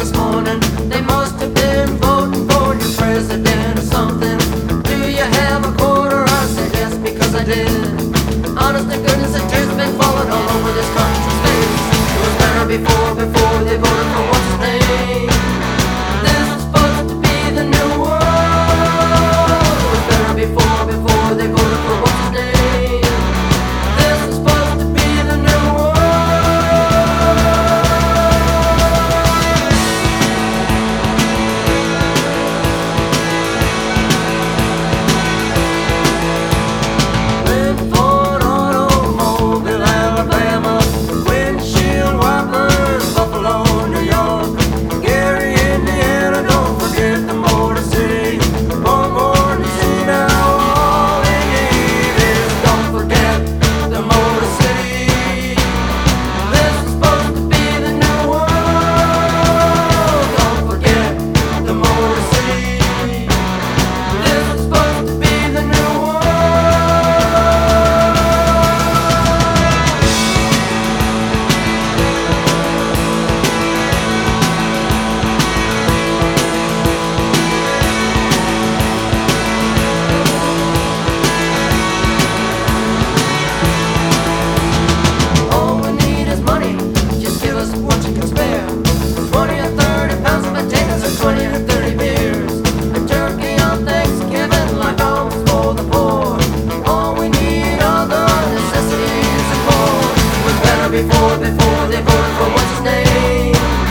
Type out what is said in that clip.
this morning. They must have been voting for your president or something. Do you have a quarter? I said yes because I did. Honest to goodness, the tears have been falling all over this country's face. It was better before they voted for what's his name. This was supposed to be the new world. It was better before they voted for what's his name. This was supposed to be the new world. Ford Automobile, Alabama, windshield wipers, Buffalo, New York, Gary, Indiana, don't forget the Motor City, Longhorn, see now, all they need is don't forget the Motor City. This is supposed to be the new world, don't forget the Motor City. This is supposed to be the new world. All we need is money, just give us what you can spare. 20 or 30 pounds of potatoes or 20 or 30 beers. A turkey on Thanksgiving like alms for the poor. All we need are the necessities and more. It was better before they voted for what's his name.